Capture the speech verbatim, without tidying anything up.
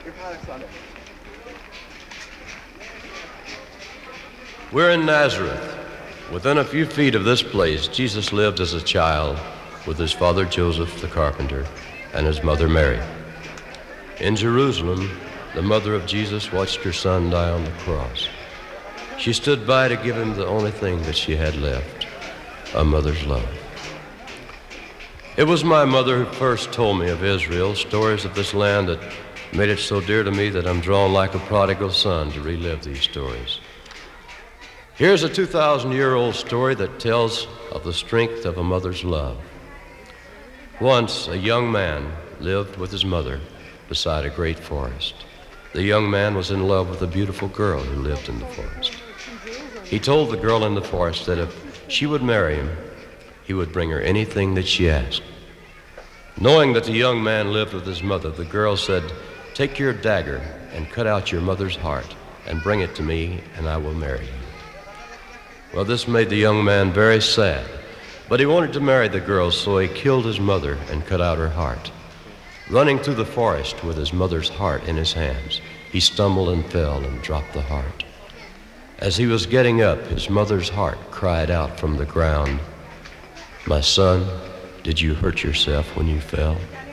We're in Nazareth. Within a few feet of this place, Jesus lived as a child with his father Joseph the carpenter and his mother Mary. In Jerusalem, the mother of Jesus watched her son die on the cross. She stood by to give him the only thing that she had left, a mother's love. It was my mother who first told me of Israel, stories of this land that made it so dear to me that I'm drawn like a prodigal son to relive these stories. Here's a two thousand year old story that tells of the strength of a mother's love. Once, a young man lived with his mother beside a great forest. The young man was in love with a beautiful girl who lived in the forest. He told the girl in the forest that if she would marry him, he would bring her anything that she asked. Knowing that the young man lived with his mother, the girl said, "Take your dagger and cut out your mother's heart and bring it to me, and I will marry you." Well, this made the young man very sad, but he wanted to marry the girl, so he killed his mother and cut out her heart. Running through the forest with his mother's heart in his hands, he stumbled and fell and dropped the heart. As he was getting up, his mother's heart cried out from the ground, "My son, did you hurt yourself when you fell?"